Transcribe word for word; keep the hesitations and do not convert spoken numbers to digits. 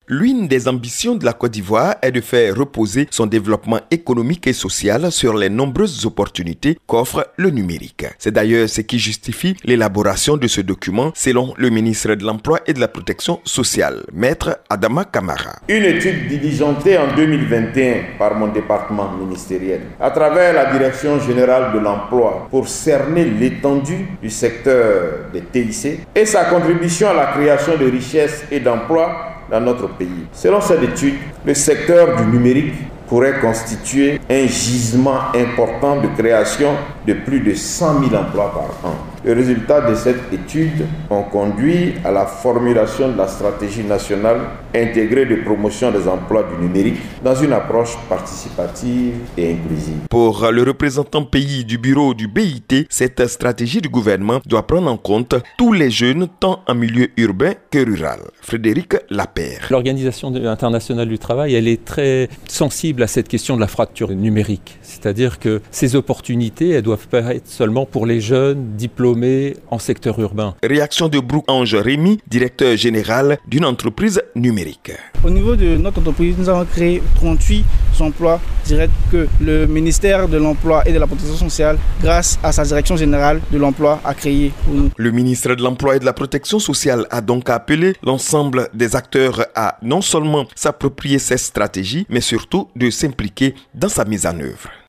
L'une des ambitions de la Côte d'Ivoire est de faire reposer son développement économique et social sur les nombreuses opportunités qu'offre le numérique. C'est d'ailleurs ce qui justifie l'élaboration de ce document selon le ministre de l'Emploi et de la Protection sociale, Maître Adama Camara. Une étude diligentée en deux mille vingt et un par mon département ministériel, à travers la Direction générale de l'emploi, pour cerner l'étendue du secteur des T I C et sa contribution à la création de richesses et d'emplois dans notre pays. Selon cette étude, le secteur du numérique pourrait constituer un gisement important de création de plus de cent mille emplois par an. Les résultats de cette étude ont conduit à la formulation de la stratégie nationale intégrée de promotion des emplois du numérique dans une approche participative et inclusive. Pour le représentant pays du bureau du B I T, cette stratégie du gouvernement doit prendre en compte tous les jeunes, tant en milieu urbain que rural. Frédéric Lapère. L'Organisation internationale du travail, elle est très sensible à cette question de la fracture numérique. C'est-à-dire que ces opportunités, elles doivent pas être seulement pour les jeunes diplômés en secteur urbain. Réaction de Brooke-Ange Rémy, directeur général d'une entreprise numérique. Au niveau de notre entreprise, nous avons créé trente-huit emplois directs que le ministère de l'Emploi et de la Protection sociale, grâce à sa direction générale de l'emploi, a créé pour nous. Le ministre de l'Emploi et de la Protection sociale a donc appelé l'ensemble des acteurs à non seulement s'approprier cette stratégie, mais surtout de s'impliquer dans sa mise en œuvre.